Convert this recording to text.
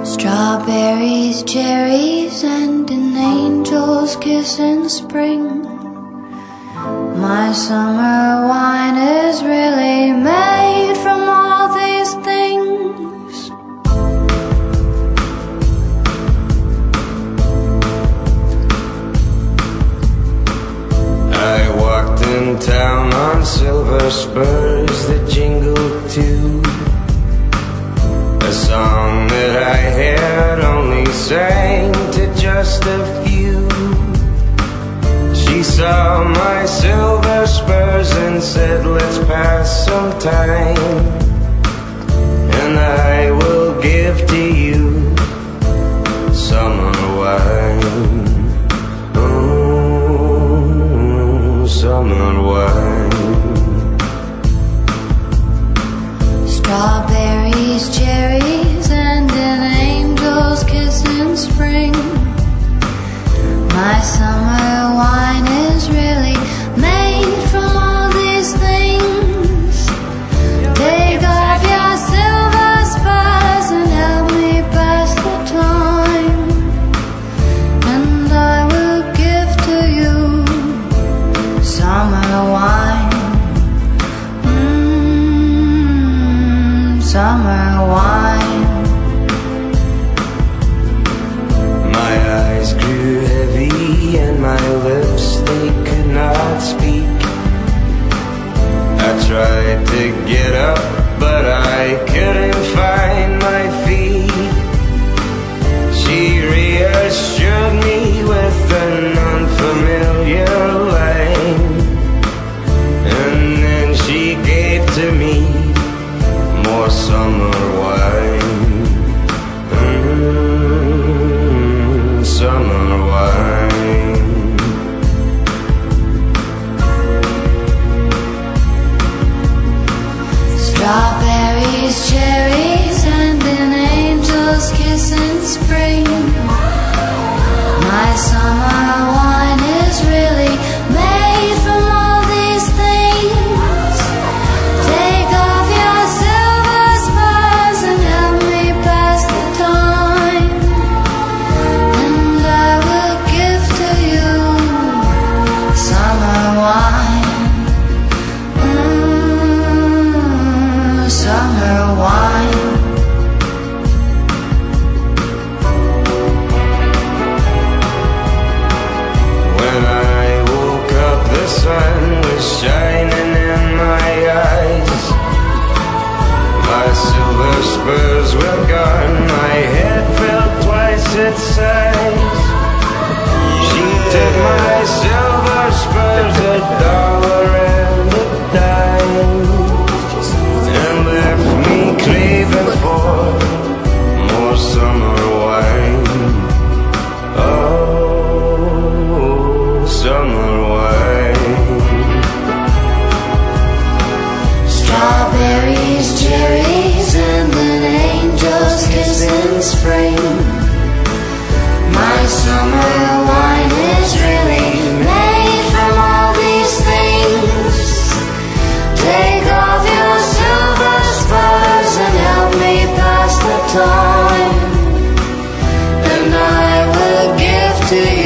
Strawberries, cherries, and an angel's kiss in spring. My summer wine is really made from all these things. I walked in town on silver spurs that jingled too, a song that I had only sang to just a few. She saw my silver spurs and said, let's pass some time, and I will give to you summer wine. Oh, summer wine. Strawberries, cherries, and an angel's kiss in spring. My summer wine is really made from all these things. Take off your silver spurs and help me pass the time, and I will give to you summer wine. Summer wine. My eyes grew heavy and my lips, they could not speak. I tried to get up, but I couldn't find my feet. She reassured me with an unfamiliar line, and then she gave to me more summer wine. Summer wine. Strawberries, cherries, and an angel's kiss in spring. My summer wine is really made from all these things. Take off your silver spurs and help me pass the time, and I will give to you summer wine. Summer wine. When I woke up, the sun was shining in my eyes. My silver spurs were gone, my head felt twice its size. She took my silver spurs, $1 and a dime, and left me craving for more summer wine. Oh, summer wine. Strawberries, cherries, and an angel's kiss in spring. My summer wine is really made from all these things. Take off your silver spurs and help me pass the time, and I will give to you